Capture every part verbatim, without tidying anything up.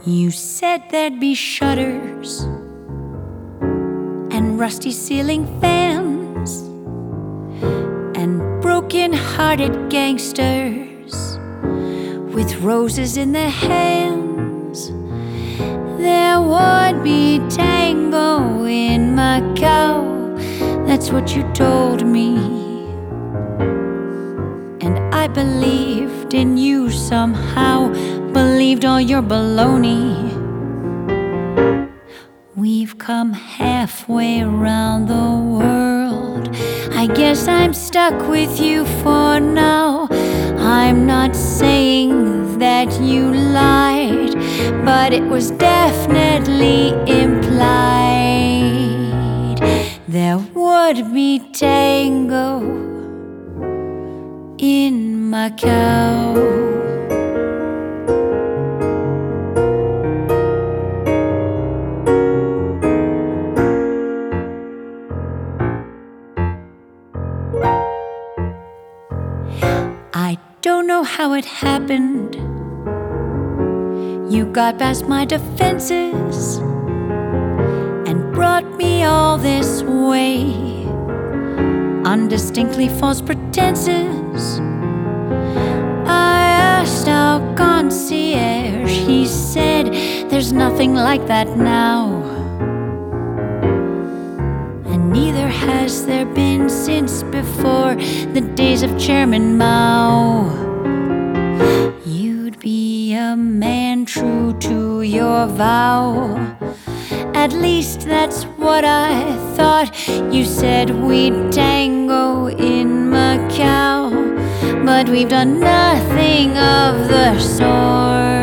You said there'd be shutters and rusty ceiling fans and broken-hearted gangsters with roses in their hands. There would be tango in Macau, that's what you told me. And I believed in you somehow, believed all your baloney. We've come halfway around the world, I guess I'm stuck with you for now. I'm not saying that you lied, but it was definitely implied. There would be tango in Macau. I don't know how it happened. You got past my defenses and brought me all this way. Undistinctly false pretenses. I asked our concierge, he said there's nothing like that now. And neither has there been since before the days of Chairman Mao. You'd be a man true to your vow, at least that's what I thought. You said we'd tango in Macau, but we've done nothing of the sort.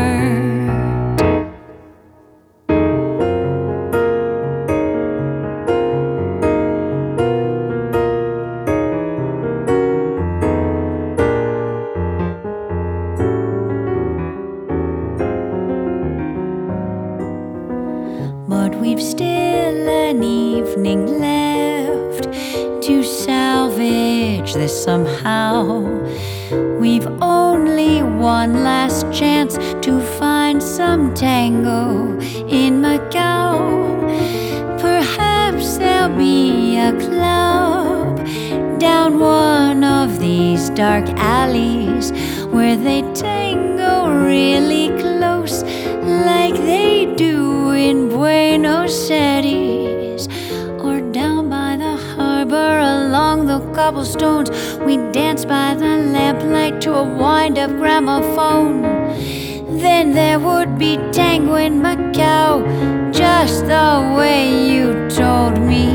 But we've still an evening left to salvage this somehow. We've only one last chance to find some tango in Macau. Perhaps there'll be a club down one of these dark alleys where they tango really close, like they do in Buenos Aires. Or down by the harbor along the cobblestones, we dance by the lamplight to a wind-up gramophone. Then there would be tango in Macau, just the way you told me.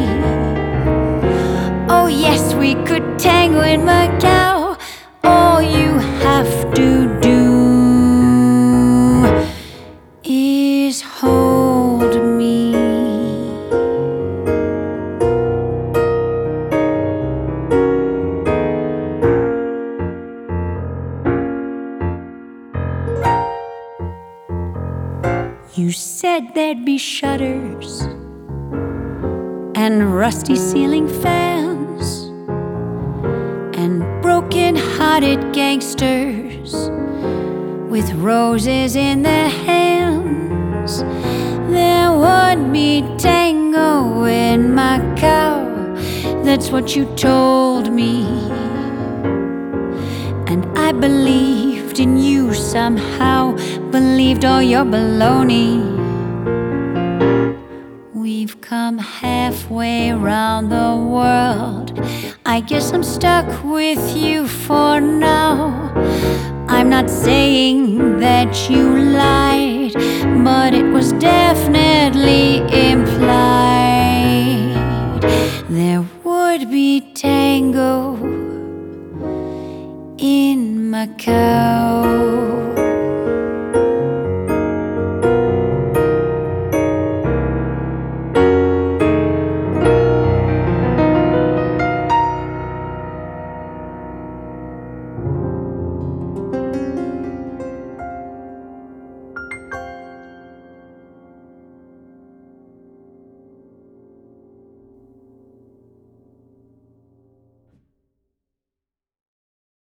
Oh yes, we could tango in Macau. All you have to do is hold me. You said there'd be shutters and rusty ceiling fans and broken-hearted gangsters with roses in their hands. There would be tango in Macau, that's what you told me. And I believed in you somehow, believed all your baloney. We've come halfway around the world, I guess I'm stuck with you for now. I'm not saying that you lied, but it was definitely implied. There would be tango in Macau.